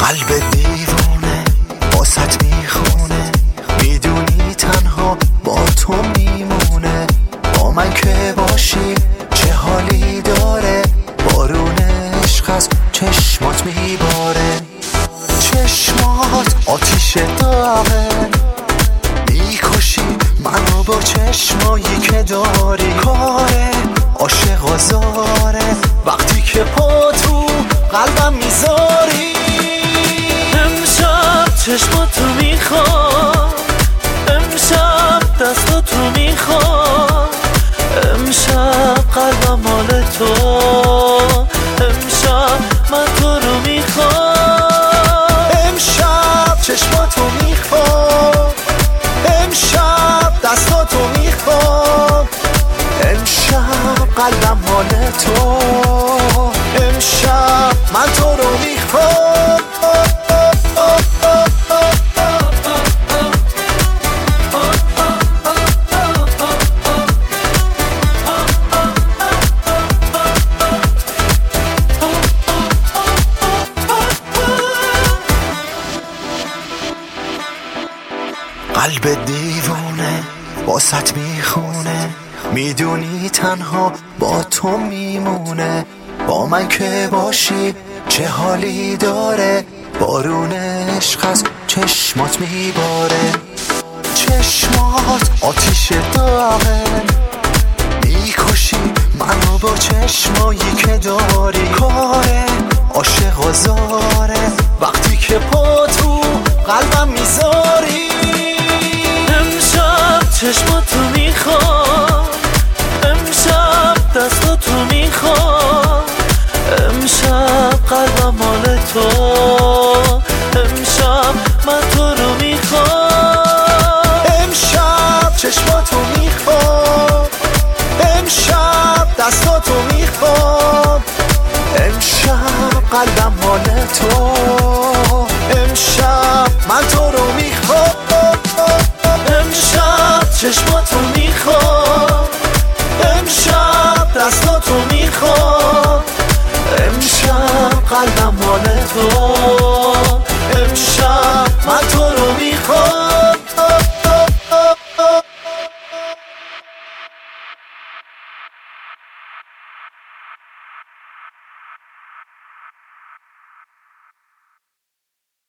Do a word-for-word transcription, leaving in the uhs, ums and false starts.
قلب دیوونه واسط میخونه، میدونی تنها با تو میمونه. با من که باشی چه حالی داره، بارون عشق از چشمات میباره. چشمات آتیش داغه، میکشی منو با چشمایی که داری. کاره عاشق آزاره وقتی که پا تو قلبم میذاری. امشب چشماتو میخوام، امشب دستاتو میخوام، امشب قلبم مال تو، امشب من تو رو میخوام. امشب چشماتو میخوام، امشب دستاتو میخوام، امشب قلبم مال تو، امشب من تو رو میخوام. قلب دیوونه واسط میخونه، میدونی تنها با تو میمونه. با من که باشی چه حالی داره، بارون عشق از چشمات میباره. چشمات آتیش داغه، میکشی منو با چشمایی که داری. کاره عاشق آزاره وقتی که پا تو قلبم میذاری. امشب چشماتو میخوام، امشب دستاتو میخوام، امشب قلبم مال تو، امشب من تو رو میخوام. امشب چشماتو میخوام، امشب دستاتو میخوام، امشب قلبم مال تو، امشب من تو رو میخوام. امشب چشماتو میخوام، امشب دستاتو میخوام، امشب قلبم مال تو،